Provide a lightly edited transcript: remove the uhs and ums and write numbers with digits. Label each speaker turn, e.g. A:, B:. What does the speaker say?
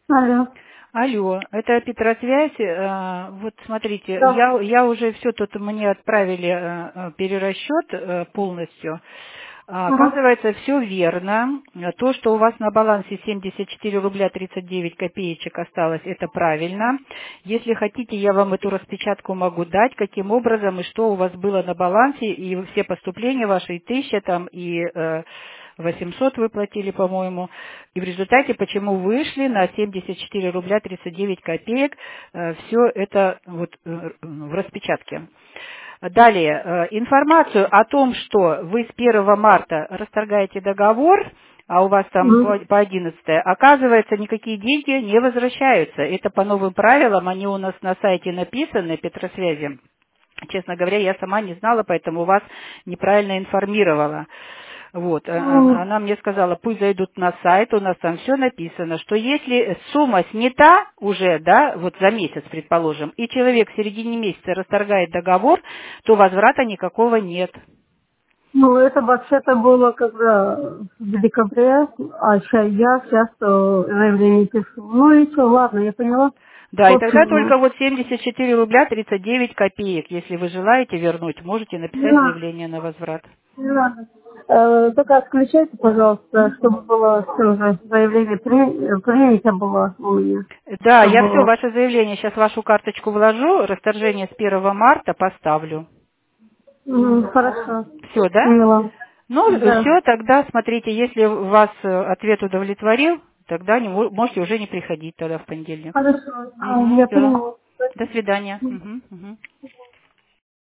A: Алло.
B: Алло, это Петросвязь. Вот смотрите,
A: Да.
B: я уже все тут мне отправили перерасчет полностью.
A: Ага.
B: Оказывается, все верно. То, что у вас на балансе 74 рубля 39 копеечек осталось, это правильно. Если хотите, я вам эту распечатку могу дать, каким образом и что у вас было на балансе, и все поступления ваши, и 1000 там, и 800 вы платили, по-моему. И в результате, почему вышли на 74 рубля 39 копеек, все это вот в распечатке. Далее, информацию о том, что вы с 1 марта расторгаете договор, а у вас там
A: Мгм.
B: по 11, оказывается, никакие деньги не возвращаются. Это по новым правилам, они у нас на сайте написаны, Петросвязи. Честно говоря, я сама не знала, поэтому вас неправильно информировала. Вот,
A: Мгм.
B: она мне сказала, пусть зайдут на сайт, у нас там все написано, что если сумма снята уже, да, вот за месяц, предположим, и человек в середине месяца расторгает договор, то возврата никакого нет.
A: Ну, это вообще-то было когда в декабре, а сейчас заявление пишу. Ну и что, ладно, я поняла.
B: Да,
A: В
B: и тогда
A: общем,
B: только вот 74 рубля 39 копеек, если вы желаете вернуть, можете
A: не
B: написать
A: надо,
B: заявление на возврат.
A: не надо. Только отключайте, пожалуйста, чтобы было все уже заявление принято было у меня.
B: Да, я все,
A: Чтобы...
B: ваше заявление, сейчас вашу карточку вложу, расторжение с 1 марта поставлю.
A: Хорошо.
B: Все, да?
A: Поняла.
B: Ну,
A: Да.
B: все, тогда смотрите, если вас ответ удовлетворил, тогда можете уже не приходить тогда в понедельник.
A: Хорошо.
B: Угу,
A: Я
B: все.
A: поняла.
B: До свидания. Мгм, мгм.